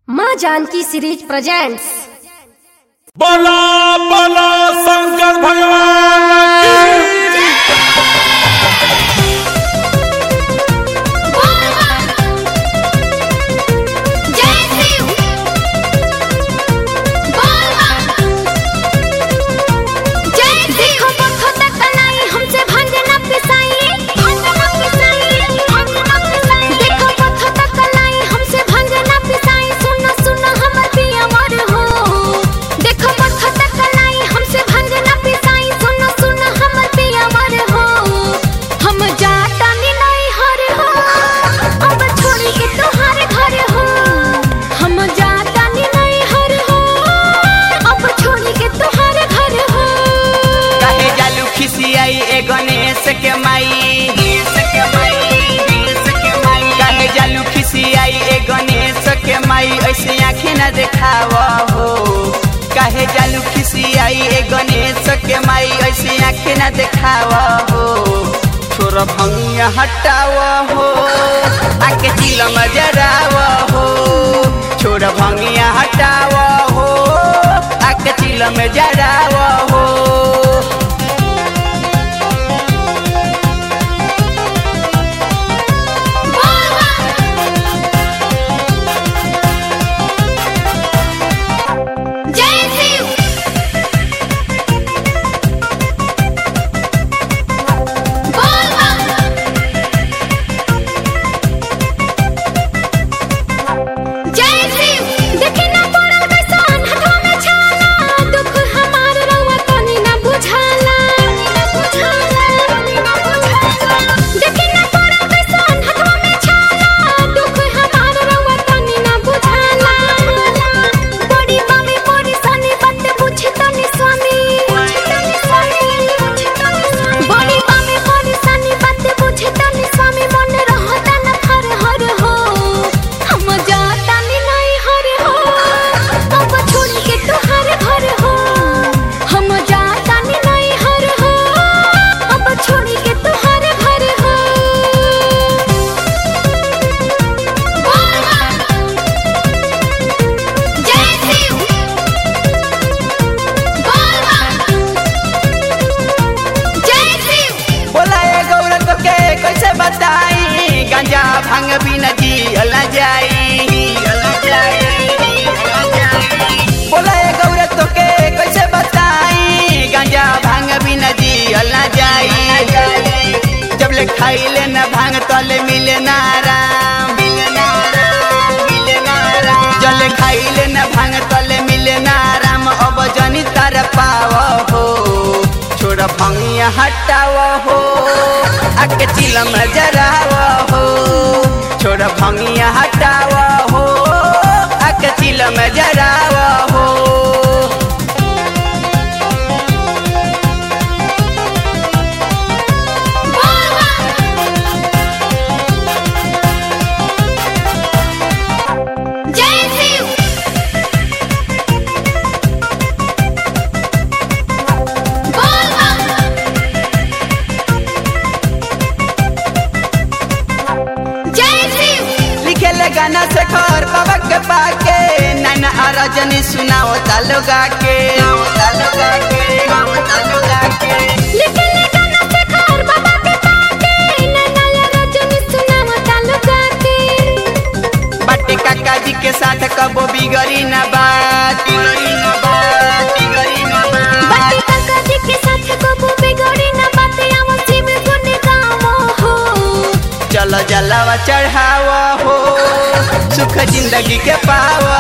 माँ Janaki series presents. बोला बोला शंकर भगवान की गणेश के माई काहे जालू खिसियाई ए गणेश के माई ऐसे आँखें न देखावा हो। काहे जालू खिसियाई ए गणेश के माई ऐसे आँखें न देखावा हो। छोरा भंगिया हटावा हो आके चिलम जरावा हो। छोरा भंगिया हटावा हो आके चिलम जरावा हो। भांग बिना जियला जाई बोला ए गौरा तो के कैसे बताई गांजा भांग बिना जियला जाई। जब ले खाइले न भांग तले मिले ना आराम जब ले खाइले न भांग तले मिले ना आराम अब जनी तार पाव हो। छोड़ा भंगिया हटाव हो आके चिलम जराव हो। छोड़ा भंगिया हटाव हो आके चिलम जराव हो। गाना से खर बाबा के पाके नैना आराजनी सुनाओ तालो गा के लिखले गाना से खर बाबा के पाके नैना आराजनी सुनाओ तालो गा के। बाटे काका जी के साथ कबो बिगड़ी ना बात बाटे काका जी के साथ कबो बिगड़ी ना बात आवा शिव गुण गावो हो। चलो जलावा चढ़ावा हो सुख जिंदगी के पावा